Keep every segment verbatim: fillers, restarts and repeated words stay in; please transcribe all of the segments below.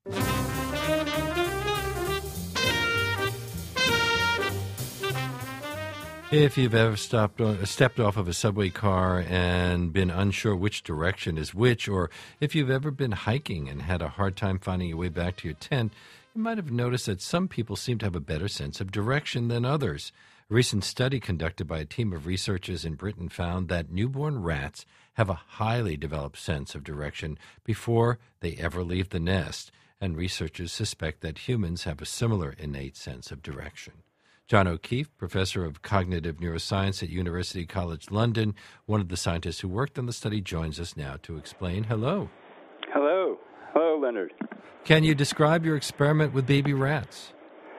If you've ever stopped, uh, stepped off of a subway car and been unsure which direction is which, or if you've ever been hiking and had a hard time finding your way back to your tent, you might have noticed that some people seem to have a better sense of direction than others. A recent study conducted by a team of researchers in Britain found that newborn rats have a highly developed sense of direction before they ever leave the nest, and researchers suspect that humans have a similar innate sense of direction. John O'Keefe, professor of cognitive neuroscience at University College London, one of the scientists who worked on the study, joins us now to explain. Hello. Hello. Hello, Leonard. Can you describe your experiment with baby rats?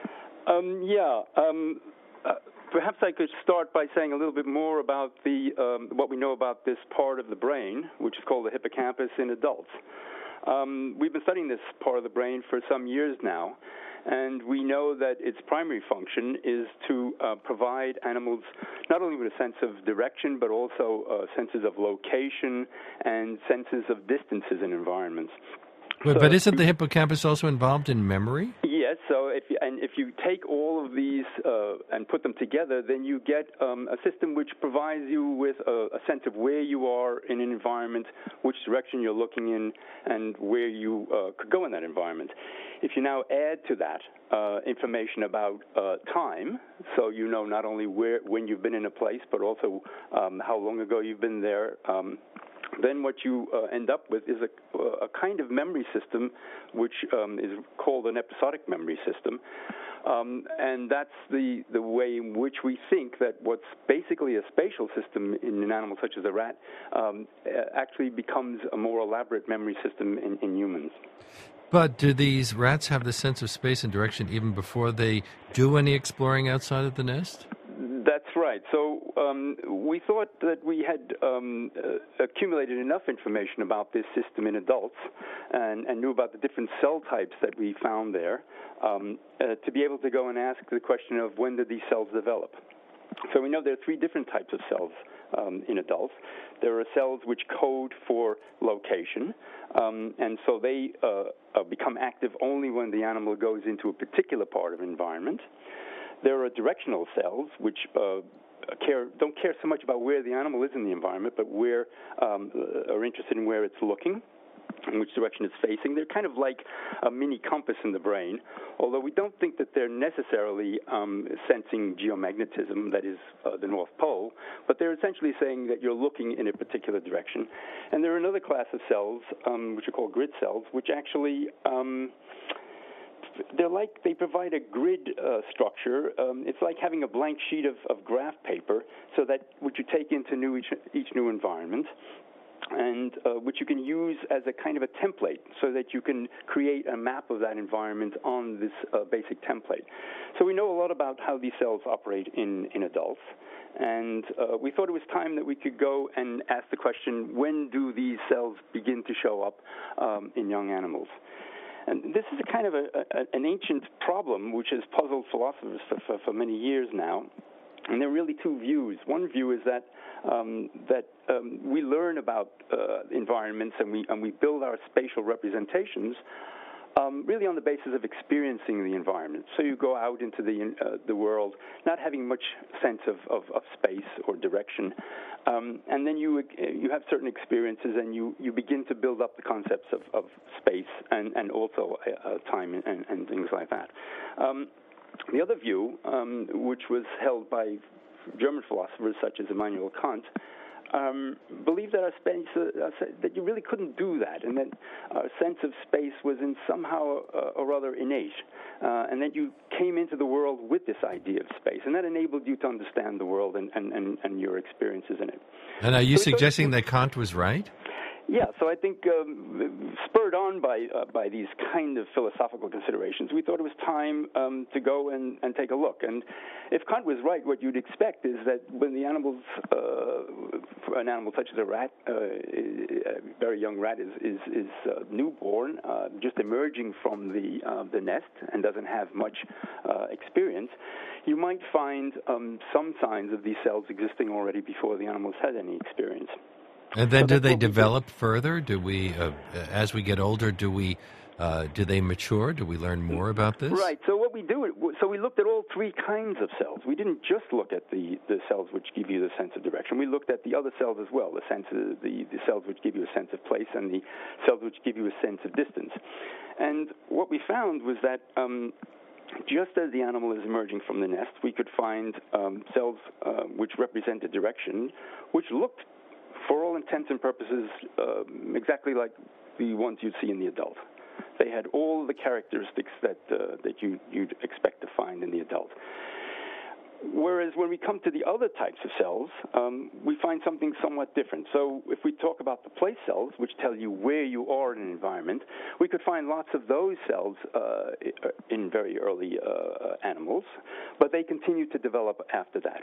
Um, yeah. Um, uh, perhaps I could start by saying a little bit more about the um, what we know about this part of the brain, which is called the hippocampus in adults. Um, we've been studying this part of the brain for some years now, and we know that its primary function is to uh, provide animals not only with a sense of direction, but also uh, senses of location and senses of distances in environments. But, so but isn't the hippocampus also involved in memory? Yes. So if you, and if you take all of these uh, and put them together, then you get um, a system which provides you with a, a sense of where you are in an environment, which direction you're looking in, and where you uh, could go in that environment. If you now add to that uh, information about uh, time, so you know not only where when you've been in a place, but also um, how long ago you've been there. Um, Then what you uh, end up with is a, a kind of memory system which um, is called an episodic memory system. Um, and that's the, the way in which we think that what's basically a spatial system in an animal such as a rat um, actually becomes a more elaborate memory system in, in humans. But do these rats have the sense of space and direction even before they do any exploring outside of the nest? That's right. So um, we thought that we had um, uh, accumulated enough information about this system in adults and, and knew about the different cell types that we found there um, uh, to be able to go and ask the question of when did these cells develop. So we know there are three different types of cells um, in adults. There are cells which code for location, um, and so they uh, uh, become active only when the animal goes into a particular part of an environment. There are directional cells, which uh, care, don't care so much about where the animal is in the environment, but where um, are interested in where it's looking, in which direction it's facing. They're kind of like a mini compass in the brain, although we don't think that they're necessarily um, sensing geomagnetism, that is uh, the North Pole, but they're essentially saying that you're looking in a particular direction. And there are another class of cells, um, which are called grid cells, which actually Um, They're like, they provide a grid uh, structure. Um, it's like having a blank sheet of, of graph paper, so that which you take into new each, each new environment, and uh, which you can use as a kind of a template, so that you can create a map of that environment on this uh, basic template. So we know a lot about how these cells operate in, in adults, and uh, we thought it was time that we could go and ask the question, when do these cells begin to show up um, in young animals? And this is a kind of a, a, an ancient problem which has puzzled philosophers for, for, for many years now. And there are really two views. One view is that um, that um, we learn about uh, environments and we and we build our spatial representations um, really on the basis of experiencing the environment. So you go out into the uh, the world not having much sense of, of, of space or direction, um, and then you you have certain experiences and you, you begin to build up the concepts of, of space and and also uh, time and, and things like that. Um, The other view, um, which was held by German philosophers such as Immanuel Kant, um, believed that our space, uh, that you really couldn't do that, and that our sense of space was in somehow uh, or other innate, uh, and that you came into the world with this idea of space, and that enabled you to understand the world and, and, and, and your experiences in it. And are you so suggesting that Kant was right? Yeah, so I think um, spurred on by uh, by these kind of philosophical considerations, we thought it was time um, to go and, and take a look. And if Kant was right, what you'd expect is that when the animals, uh, an animal such as a rat, uh, a very young rat is is, is uh, newborn, uh, just emerging from the uh, the nest and doesn't have much uh, experience, you might find um, some signs of these cells existing already before the animals had any experience. And then So do they what we develop further? Do we, uh, as we get older, do we Uh, do they mature? Do we learn more about this? Right. So what we do, so we looked at all three kinds of cells. We didn't just look at the, the cells which give you the sense of direction. We looked at the other cells as well, the sense of, the, the cells which give you a sense of place and the cells which give you a sense of distance. And what we found was that um, just as the animal is emerging from the nest, we could find um, cells uh, which represented direction, which looked, for all intents and purposes, uh, exactly like the ones you'd see in the adult. They had all the characteristics that uh, that you, you'd expect to find in the adult. Whereas when we come to the other types of cells, um, we find something somewhat different. So if we talk about the place cells, which tell you where you are in an environment, we could find lots of those cells uh, in very early uh, animals, but they continue to develop after that.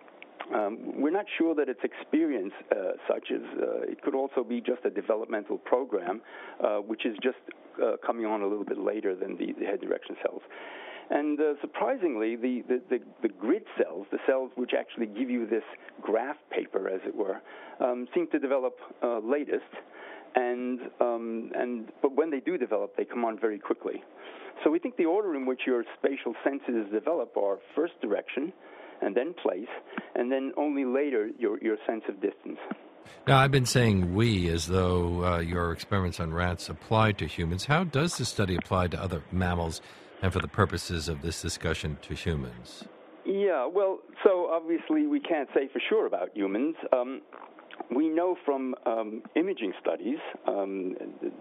Um, we're not sure that its experience uh, such as uh, it could also be just a developmental program, uh, which is just uh, coming on a little bit later than the, the head direction cells. And uh, surprisingly, the, the, the, the grid cells, the cells which actually give you this graph paper, as it were, um, seem to develop uh, latest. And, um, and but when they do develop, they come on very quickly. So we think the order in which your spatial senses develop are first direction, and then place, and then only later your, your sense of distance. Now, I've been saying we as though uh, your experiments on rats apply to humans. How does the study apply to other mammals and for the purposes of this discussion to humans? Yeah, well, so obviously we can't say for sure about humans. Um, we know from um, imaging studies um,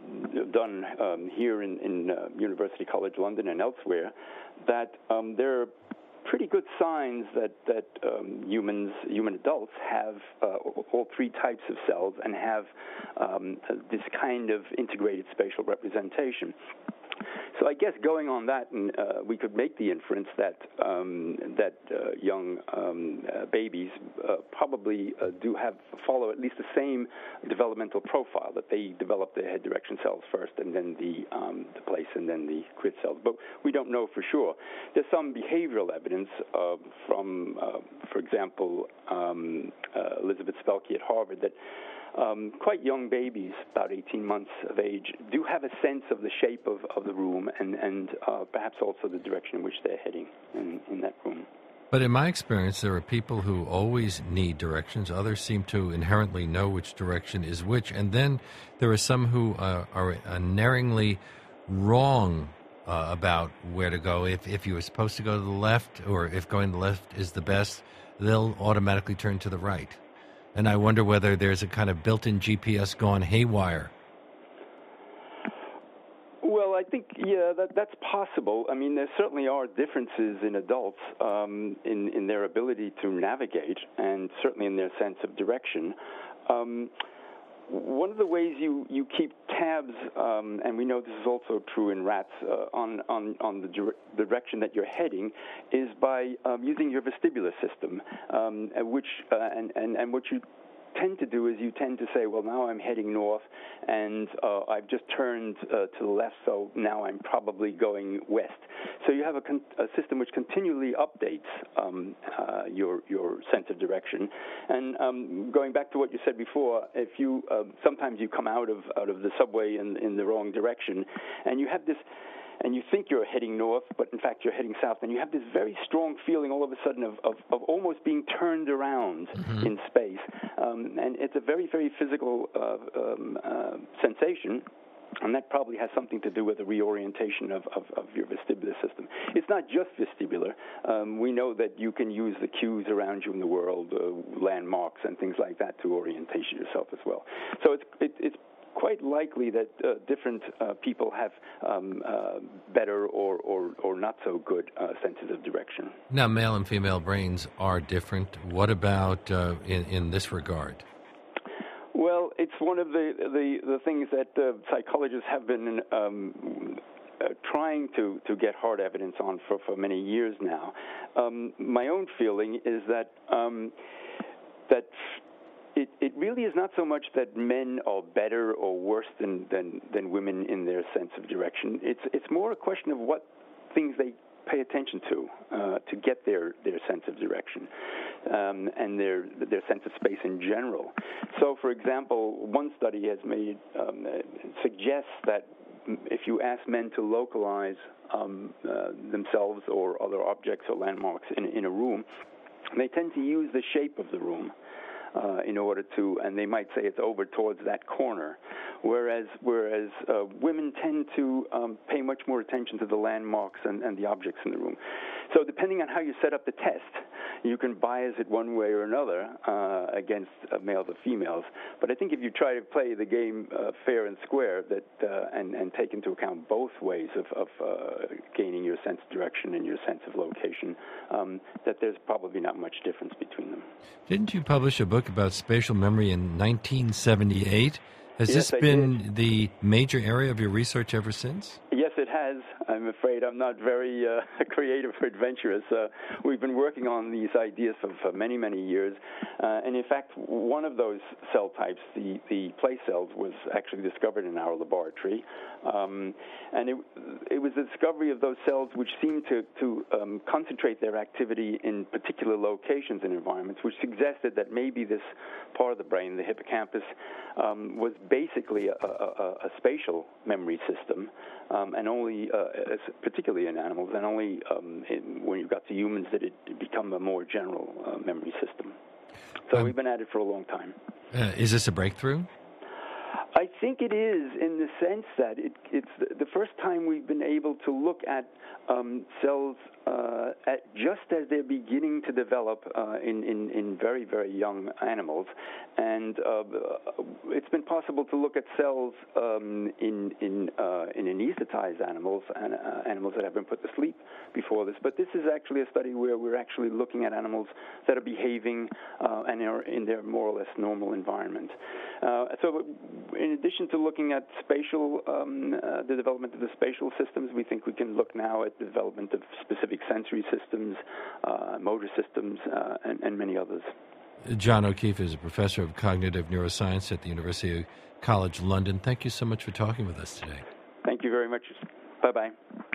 done um, here in, in uh, University College London and elsewhere that um, there are pretty good signs that that um, humans, human adults, have uh, all three types of cells and have um, this kind of integrated spatial representation. So I guess going on that, and, uh, we could make the inference that um, that uh, young um, uh, babies uh, probably uh, do have follow at least the same developmental profile, that they develop the head direction cells first, and then the um, the place, and then the grid cells. But we don't know for sure. There's some behavioral evidence uh, from, uh, for example, um, uh, Elizabeth Spelke at Harvard, that Um, quite young babies, about eighteen months of age, do have a sense of the shape of, of the room and, and uh, perhaps also the direction in which they're heading in, in that room. But in my experience, there are people who always need directions. Others seem to inherently know which direction is which. And then there are some who uh, are unerringly wrong uh, about where to go. If, if you were supposed to go to the left, or if going to the left is the best, they'll automatically turn to the right. And I wonder whether there's a kind of built-in G P S gone haywire. Well, I think, yeah, that, that's possible. I mean, there certainly are differences in adults um, in, in their ability to navigate, and certainly in their sense of direction. Um, One of the ways you, you keep tabs, um, and we know this is also true in rats, uh, on, on, on the dire- direction that you're heading, is by um, using your vestibular system, um, which uh, and, and, and what you tend to do is you tend to say, well, now I'm heading north, and uh, I've just turned uh, to the left, so now I'm probably going west. So you have a, con- a system which continually updates um, uh, your your sense of direction. And um, going back to what you said before, if you uh, sometimes you come out of out of the subway in, in the wrong direction, and you have this. And you think you're heading north, but in fact you're heading south, and you have this very strong feeling all of a sudden of, of, of almost being turned around mm-hmm. in space. Um, and it's a very, very physical uh, um, uh, sensation, and that probably has something to do with the reorientation of, of, of your vestibular system. It's not just vestibular. Um, we know that you can use the cues around you in the world, uh, landmarks and things like that, to orientate yourself as well. So it's, it, it's quite likely that uh, different uh, people have um, uh, better or, or, or not so good uh, senses of direction. Now, male and female brains are different. What about uh, in, in this regard? Well, it's one of the, the, the things that uh, psychologists have been um, uh, trying to, to get hard evidence on for, for many years now. Um, my own feeling is that um, that It, it really is not so much that men are better or worse than, than, than women in their sense of direction. It's it's more a question of what things they pay attention to uh, to get their, their sense of direction um, and their their sense of space in general. So, for example, one study has made um, suggests that if you ask men to localize um, uh, themselves or other objects or landmarks in, in a room, they tend to use the shape of the room. Uh, in order to, and they might say it's over towards that corner, whereas whereas uh, women tend to um, pay much more attention to the landmarks and, and the objects in the room. So depending on how you set up the test, you can bias it one way or another uh, against uh, males or females. But I think if you try to play the game uh, fair and square, that uh, and, and take into account both ways of, of uh, gaining your sense of direction and your sense of location, um, that there's probably not much difference between them. Didn't you publish a book about spatial memory in nineteen seventy-eight? Has yes, this I been did. the major area of your research ever since? Yes, it has. I'm afraid I'm not very uh, creative or adventurous. Uh, we've been working on these ideas for, for many, many years. Uh, and in fact, one of those cell types, the, the place cells, was actually discovered in our laboratory. Um, and it, it was the discovery of those cells which seemed to, to um, concentrate their activity in particular locations and environments, which suggested that maybe this part of the brain, the hippocampus, um, was basically a, a, a spatial memory system, um, and only, uh, particularly in animals, and only um, in, when you got to humans did it become a more general uh, memory system. So um, we've been at it for a long time. Uh, is this a breakthrough? I think it is, in the sense that it, it's the first time we've been able to look at um, cells uh, at just as they're beginning to develop uh, in, in, in very, very young animals. And uh, it's been possible to look at cells um, in, in, uh, in anesthetized animals and uh, animals that have been put to sleep before this. But this is actually a study where we're actually looking at animals that are behaving uh, and are in their more or less normal environment. Uh, so in addition to looking at spatial, um, uh, the development of the spatial systems, we think we can look now at the development of specific sensory systems, uh, motor systems, uh, and, and many others. John O'Keefe is a professor of cognitive neuroscience at the University College London. Thank you so much for talking with us today. Thank you very much. Bye-bye.